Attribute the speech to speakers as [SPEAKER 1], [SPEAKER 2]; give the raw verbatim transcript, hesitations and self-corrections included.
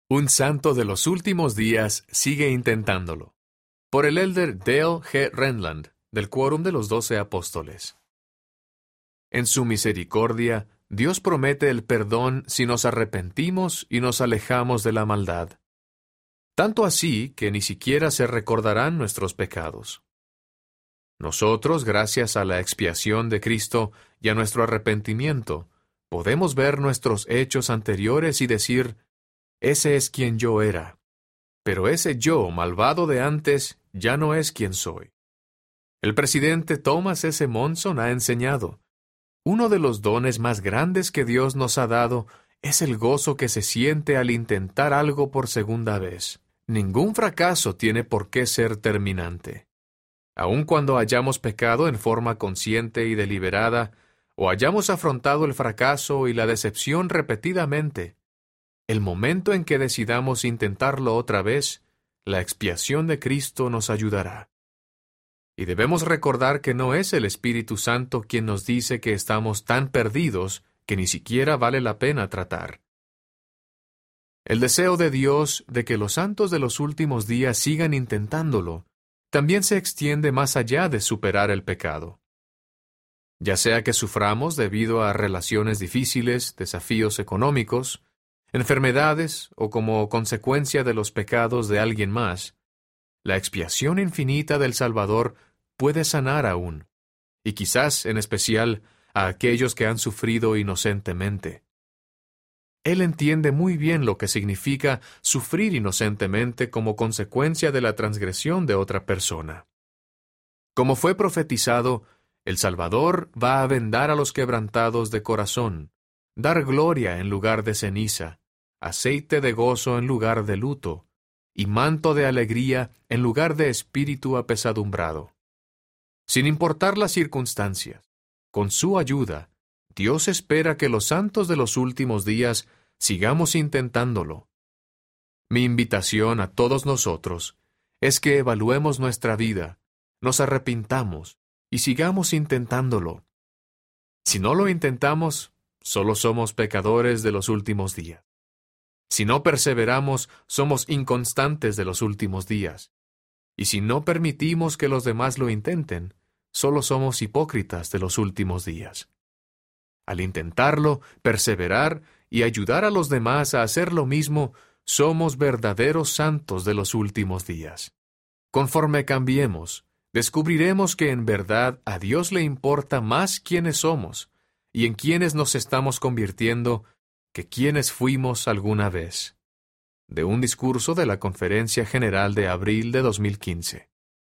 [SPEAKER 1] Un santo de los últimos días sigue intentándolo. Por el elder Dale G. Renland, del Quórum de los Doce Apóstoles. En su misericordia, Dios promete el perdón si nos arrepentimos y nos alejamos de la maldad. Tanto así que ni siquiera se recordarán nuestros pecados. Nosotros, gracias a la expiación de Cristo y a nuestro arrepentimiento, podemos ver nuestros hechos anteriores y decir, ese es quien yo era. Pero ese yo, malvado de antes, ya no es quien soy. El presidente Thomas S. Monson ha enseñado, uno de los dones más grandes que Dios nos ha dado es el gozo que se siente al intentar algo por segunda vez. Ningún fracaso tiene por qué ser terminante. Aun cuando hayamos pecado en forma consciente y deliberada, o hayamos afrontado el fracaso y la decepción repetidamente, el momento en que decidamos intentarlo otra vez, la expiación de Cristo nos ayudará. Y debemos recordar que no es el Espíritu Santo quien nos dice que estamos tan perdidos que ni siquiera vale la pena tratar. El deseo de Dios de que los santos de los últimos días sigan intentándolo también se extiende más allá de superar el pecado. Ya sea que suframos debido a relaciones difíciles, desafíos económicos, enfermedades o como consecuencia de los pecados de alguien más, la expiación infinita del Salvador puede sanar aún, y quizás en especial a aquellos que han sufrido inocentemente. Él entiende muy bien lo que significa sufrir inocentemente como consecuencia de la transgresión de otra persona. Como fue profetizado, el Salvador va a vendar a los quebrantados de corazón, dar gloria en lugar de ceniza, aceite de gozo en lugar de luto, y manto de alegría en lugar de espíritu apesadumbrado. Sin importar las circunstancias, con su ayuda, Dios espera que los santos de los últimos días sigamos intentándolo. Mi invitación a todos nosotros es que evaluemos nuestra vida, nos arrepintamos y sigamos intentándolo. Si no lo intentamos, solo somos pecadores de los últimos días. Si no perseveramos, somos inconstantes de los últimos días. Y si no permitimos que los demás lo intenten, solo somos hipócritas de los últimos días. Al intentarlo, perseverar y ayudar a los demás a hacer lo mismo, somos verdaderos santos de los últimos días. Conforme cambiemos, descubriremos que en verdad a Dios le importa más quiénes somos y en quiénes nos estamos convirtiendo que quiénes fuimos alguna vez. De un discurso de la Conferencia General de abril de dos mil quince.